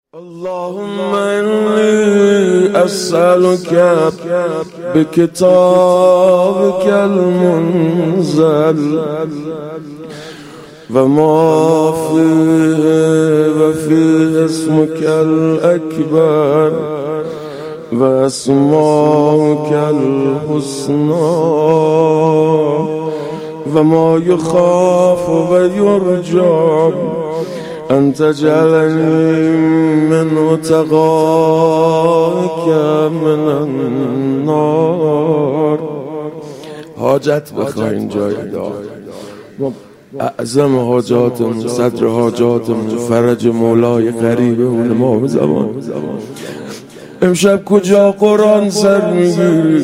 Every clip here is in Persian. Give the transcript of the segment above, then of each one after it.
اللهم إني أسألك بكتابك المنزل وما فيه وفيه اسمك الأكبر وأسماؤك الحسنى وما يخاف ويرجى أن تجعلني من اتقائك من النار. حاجت بخواهیم جای دار، اعظم حاجاتمون، صدر حاجاتمون، فرج مولای قریبمون امام زمان. امشب کجا قرآن سر میگیری؟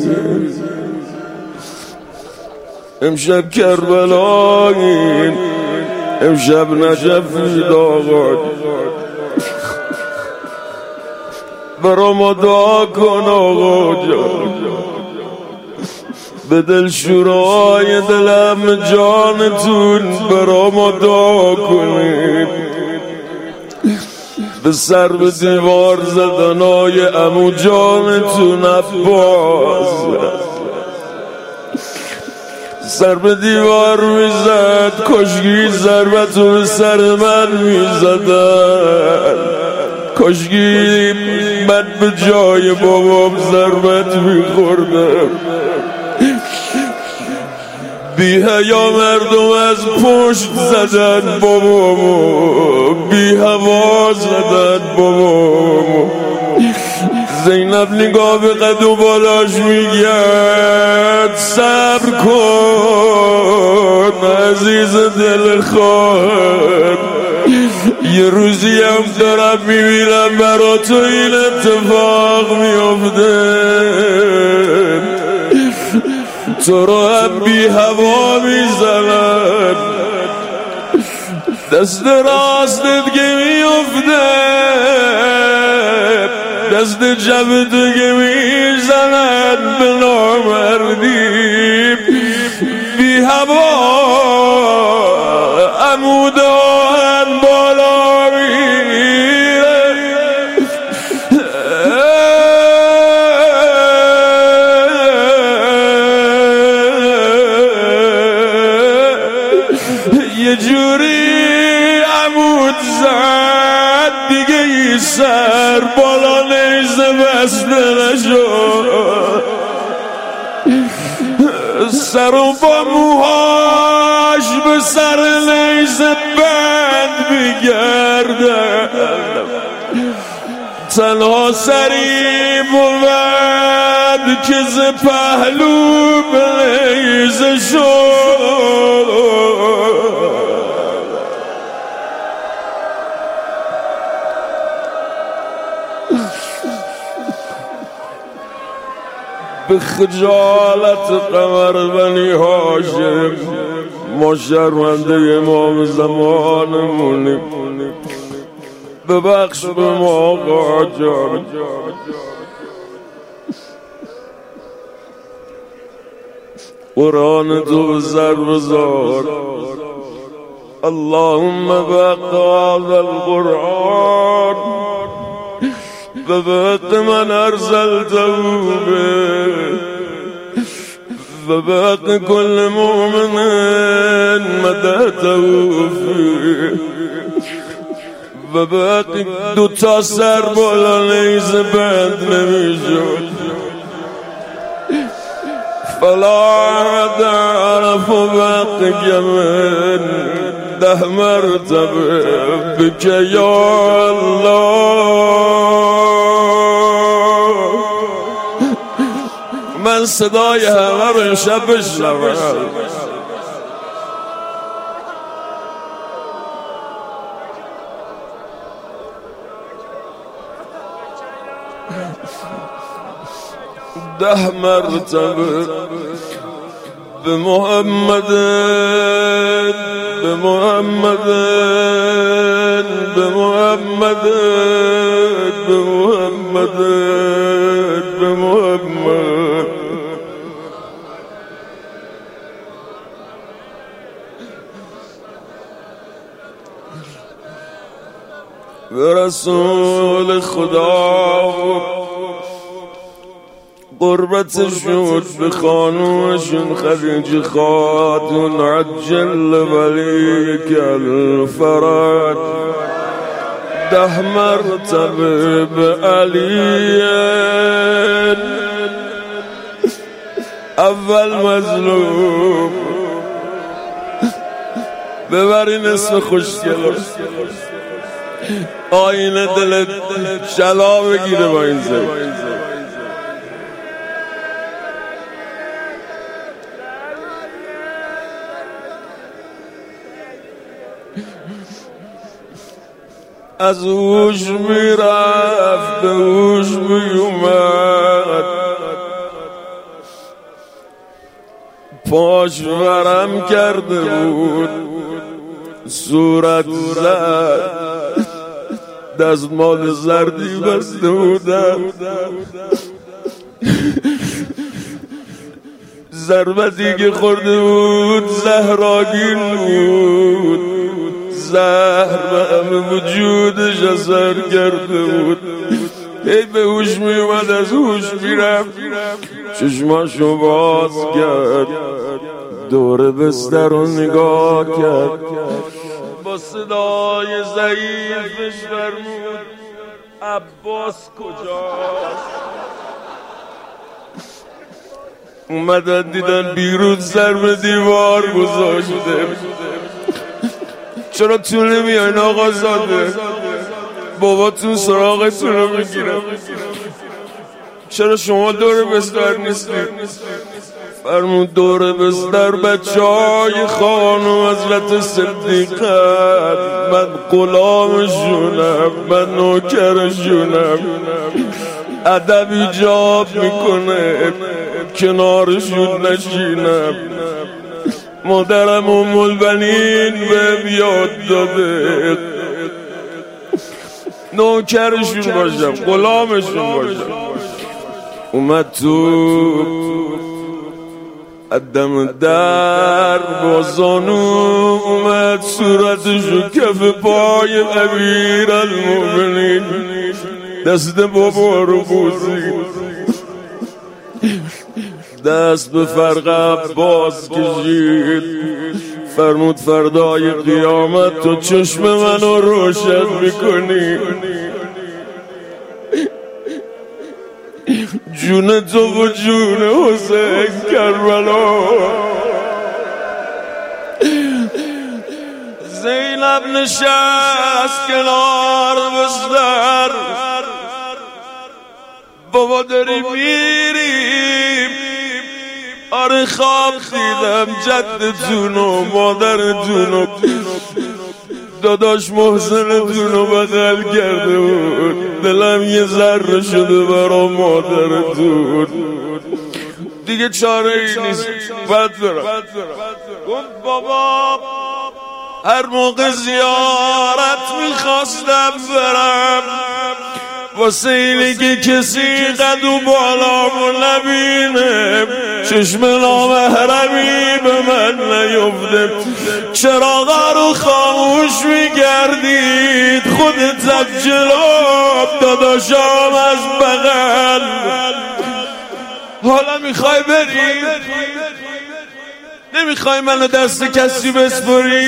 امشب کربلایی، امشب نجفی داغان. برا ما دعا کن آقا جان، به دل شورای دلم جانتون برا ما دعا کنید. به سر به دیوار زدنای عمو جانتون عباس سر به دیوار میزد، کشگی ضربتو به سر من میزدن، کشگی من به جای بابام ضربت میخوردم. بی حیا مردم از پشت زدن بابامو، بی هوا زدن بابامو. زینب نگاه به قد و بالاش میگه صبر کن عزیز دل خواهر، یه روزی هم دارم میبینم برا تو این اتفاق میفته، تو رو هم بی هوا میزنن، دست راستت که میفته، دست جب تو که میزنن به نامردی. بی هوا عمود آهن بالا میره، یه جوری عمود زد دیگه ای سر بالا نیزه بسته نشد، سرو با موهاش به سر نیزه بند میگرده، تنها سری بود که ز پهلو به نیزه شد. به خجالت قمر بنی هاشم ما شرمنده امام زمانمونیم، ببخش به ما آقا جان. قرآن تو سر بزار، اللهم بحق هذا القرآن بحق من ارسلته به وبحق كل مؤمن مدحته فيه وبحق دوتا سر بالا نیزه بند نمیشد، فلا احد عرف بحقك من 10 مرتبه بك یا الله. من صدای همه رو امشب بشنوم. ده مرتبه به محمد، به محمد، به محمد، به محمد، به محمد. به رسول خدا قربتشون به خانومشون خدیجه خاتون عجل ولیک الفرج 10 مرتبه به علی اول مظلوم ببرین اسم خوشگل آینه دلت شلا بگیره با این زن از هوش میرفت به هوش میومد پاش ورم کرده بود صورت زد دستمال زردی بسته بودم ضربتی که خورده بود زهراگین بود زهر به همه وجودش اثر کرده بود هی به هوش می اومد از هوش میرفت چشماشو باز کرد دور بستر رو نگاه کرد با صدای ضعیفش فرمود عباس کجاست اومدن دیدن بیرون سر به دیوار گذاشته چرا تو نمیاین آقا زاده باباتون سراغتون رو میگیره چرا شما دور بستر نیستید فرمود دور بستر بچه های خانم حضرت صدیقه من غلامشونم من نوکرشونم ادب ایجاب میکنه کنارشون نشینم مادرم ام البنین بهم یاد داده نوکرشون باشم غلامشون باشم اومد تو قدم در با زانو اومد صورتشو کف پای امیر المؤمنین دست بابا رو بوسید دست به فرق عباس کشید فرمود فردای قیامت تو چشم منو روشن میکنی جون تو و جون حسین کربلا زینب نشست کنار بستر بابا داری میریم آره خواب دیدم جدتون و مادرتون و داداش محسنتون رو بغل کرده بود دلم یه ذره شده برا مادرتون دیگه چاره ای نیست بد برم گفت بابا هر موقع زیارت میخواستم برم واسه اینه که کسی قد و بالامو نبینه چشم نامحرمی به من نیفته چراغا رو خاموش میگردید خودت از جلو داداشام از بغل حالا میخوای بری؟ نمیخوای منو دست کسی بسپری؟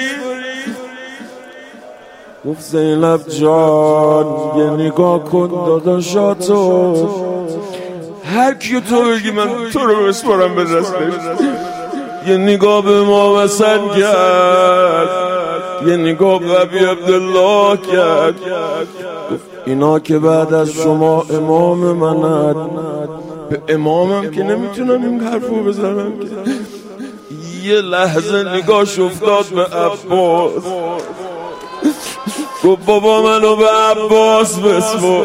گفت زینب جان یه نگاه کن داداشاتو هر کیو تو بگی من تو رو بسپارم به دستش یه نگاه به ما وسن کرد یه نگاه به ابی عبدالله کرد گفت اینا که بعد از شما امام منند به امامم که نمیتونم این حرفو بزنم یه لحظه نگاهش افتاد به عباس گفت بابا منو به عباس بسپار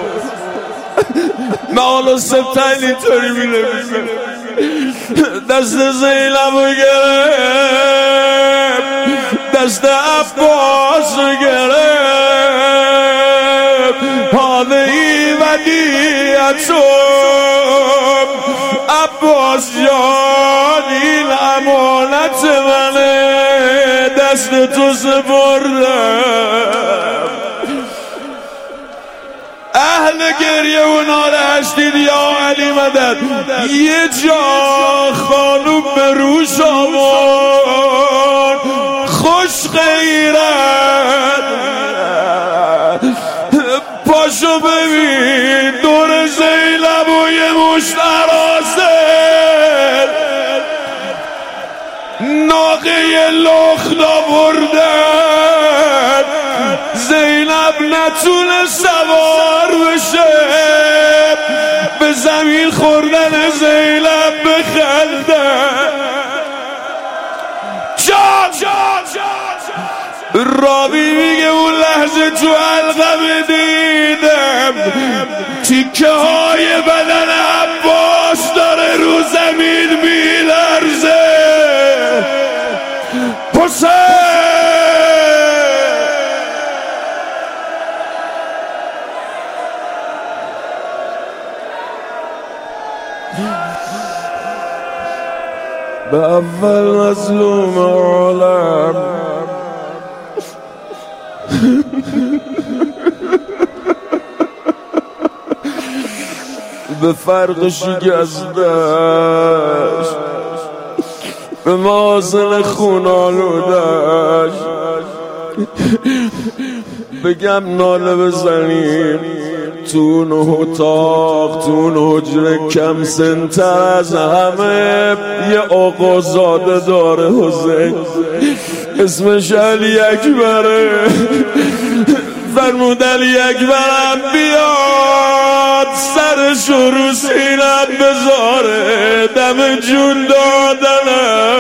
معالو سبتن اینطوری می نویسم دست زینب رو گرفت دست عباس رو گرفت حاله ای ودیعتم عباس جان این امانت منه دست تو سپردم اهل گریه و ناله هشتید یا علی مدد. یه جا خانوم به روش آورد خوش غیرت، پاشو ببین دور زینب و یه مشت اراسل ناقه لخت آوردن. زینب نتونه سوار بشه، به زمین خوردن زینب بخندن. راوی میگه اون لحظه تو حلقم دیدم تیکه های بدن عباس داره رو زمین میلرزه. به اول مظلوم عالم به فرق شکستش، به مازن خون آلودش بگم ناله بزنیم تو اون اتاق، تو اون حجره کم سنتر از همه یه آقازاده داره حسین، اسمش علی اکبره. فرمود علی اکبرم بیاد سرشو رو سینم بذاره دم جون دادنه.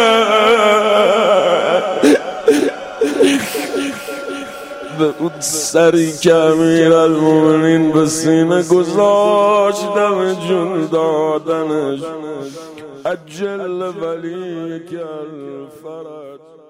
به اون سری که امیرالمومنین به سینه گذاشت دم جون دادنش. عجل ولی کل فرج.